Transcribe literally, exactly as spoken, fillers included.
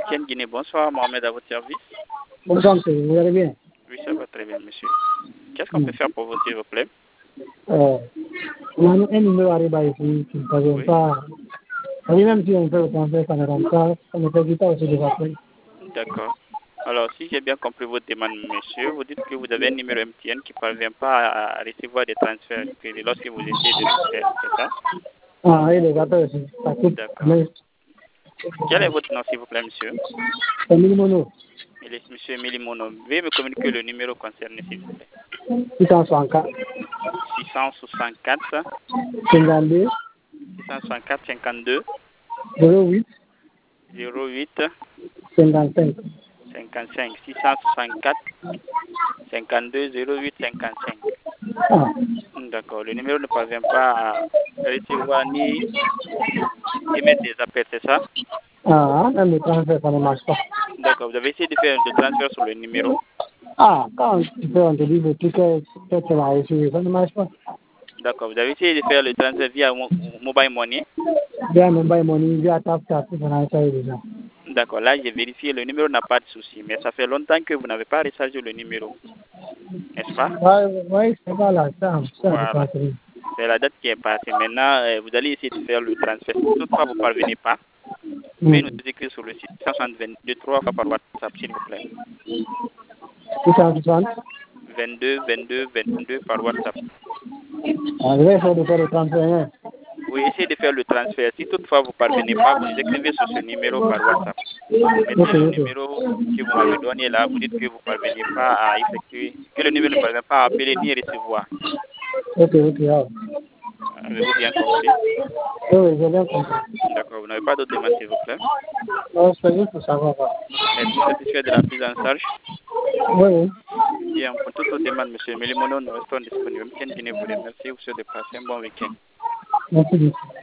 M T N Guinée. Bonsoir, Mohamed, à votre service. Bonsoir, monsieur. Vous allez bien? Oui, ça va très bien, monsieur. Qu'est-ce qu'on peut faire pour vous, s'il vous plaît? Euh, on a un numéro arrivé ici qui ne parvient Oui. pas. Oui, même si on fait le transfert, ça ne rentre pas. Ça ne fait pas aussi des appels. D'accord. Alors, si j'ai bien compris votre demande, monsieur, vous dites que vous avez un numéro M T N qui ne parvient pas à, à recevoir des transferts que lorsque vous essayez de le faire, c'est ça? Ah, oui, les appels aussi. Ça coupe. D'accord. Mais Quel est votre nom, s'il vous plaît, monsieur? c'est Milimono. Il est monsieur Emily Mono. Veuillez me communiquer le numéro concerné, s'il vous plaît. six cent soixante-quatre. six cent soixante-quatre, cinquante-deux. six cent soixante-quatre, cinquante-deux, zéro huit. zéro huit, cinquante-cinq. cinquante-cinq, six cent soixante-quatre, cinquante-deux, zéro huit, cinquante-cinq. Ah, D'accord. Le numéro ne parvient pas à recevoir ni émettre des appels, c'est ça? ah, même le transfert, ça ne marche pas. D'accord. Vous avez essayé de faire le transfert sur le numéro? Ah, quand tu fais, on te dit le ticket, peut-être que tu l'as reçu, ça ne marche pas. D'accord. Vous avez essayé de faire le transfert via mo- mobile money? Bien, mobile money, bien, tap, tap, ça n'a pas eu déjà. D'accord. Là, j'ai vérifié. Le numéro n'a pas de souci. Mais ça fait longtemps que vous n'avez pas rechargé le numéro. N'est-ce pas? Ouais, ouais, c'est pas là, ça, ça, c'est Voilà. pas vrai. C'est la date qui est passée. Maintenant, euh, vous allez essayer de faire le transfert. Si toutefois vous ne parvenez pas, vous pouvez nous Hmm. écrire sur le site six cent soixante-deux trois fois par WhatsApp, s'il vous plaît. six cent soixante. vingt-deux, vingt-deux, vingt-deux par WhatsApp. Ah, je vais essayer de faire le transfert. Hein. Oui, essayez de faire le transfert. Si toutefois vous ne parvenez pas, vous nous écrivez sur ce numéro par WhatsApp. Vous Ok, mettez le ok. numéro que vous m'avez donné là, vous dites que vous ne parvenez pas à effectuer, que le numéro ne parvient pas à appeler ni recevoir. Ok, ok. Ah. Avez-vous bien compris? Oui, oui, j'ai bien compris. D'accord, vous n'avez pas d'autres demandes, s'il vous plaît. Non, c'est juste pour savoir. Quoi. Êtes-vous satisfait de la prise en charge? Oui, oui. Bien, pour toutes vos demandes, monsieur Melimono, nous restons disponibles. M T N Guinée vous remercie. Vous souhaite de passer un bon week-end. Merci beaucoup.